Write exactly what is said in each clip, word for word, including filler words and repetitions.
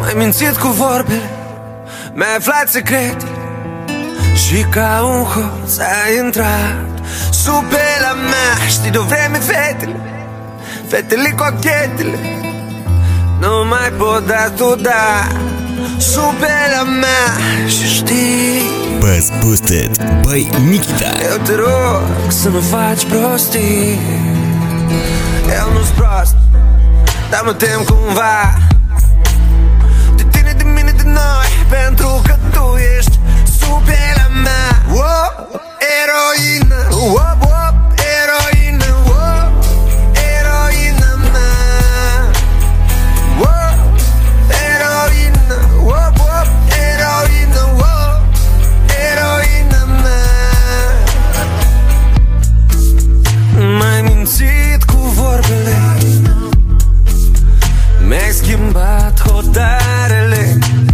M-ai mințit cu vorbele, mi-ai aflat secrete și ca un hoț ai intrat sub pielea mea. Știi de-o vreme fetele, fetele cochetele nu mai pot da tu da sub pielea mea. Și știi, Buzz Boosted, băi Nikita, eu te rog să nu faci prostii. Eu nu-s prost, dar mă tem cumva de tine, de mine, de noi, pentru că tu ești sub pielea mea. Wow, eroină, wow, wow, eroină, wow, eroină mea. Wow, eroină, wow, wow, eroină, wow, eroină mea. M-ai mințit cu vorbele, mi-ai schimbat hotarele.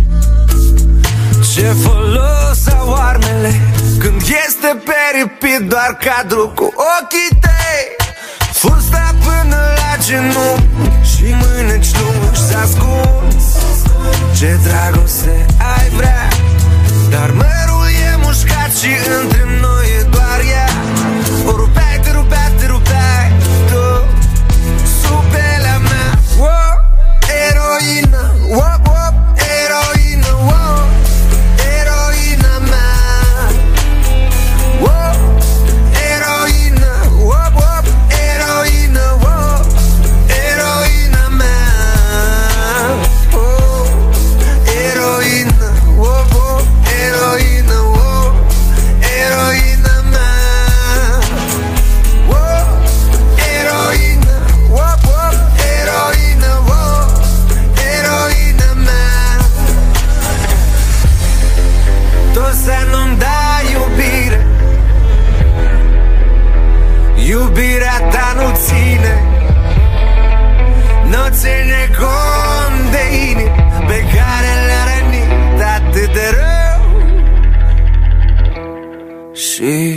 Ce folos au armele când este peripit doar cadru cu ochii tăi. Fusta până la genunchi și mâneci lungi s-a ascuns. Ce dragoste ai vrea, dar mărul e mușcat și între noi e doar ea. O rupeai, te rupeai, te rupeai tu sub pielea mea. Wow, eroină, wow, wow, eroină, wow, eroină mea. Wow, eroină, wow, wow, eroină, wow, eroină mea. Oh, eroină, wow, wow, eroină, wow, eroină mea. Wow, eroină, wow, wow, eroină, wow, eroină mea. Tu să nu-mi dai iubire, iubirea ta nu ține, nu ține cont de inimi pe care le-a rănit atât de rău. Și